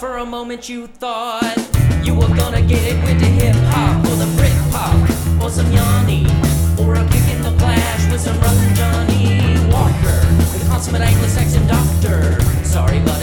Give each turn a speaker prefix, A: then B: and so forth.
A: For a moment you thought you were gonna get it with the hip-hop or the Brit-pop or some Yanni or a kick in the Clash with some Rough and Johnny Walker, the consummate Anglo-Saxon doctor. Sorry, but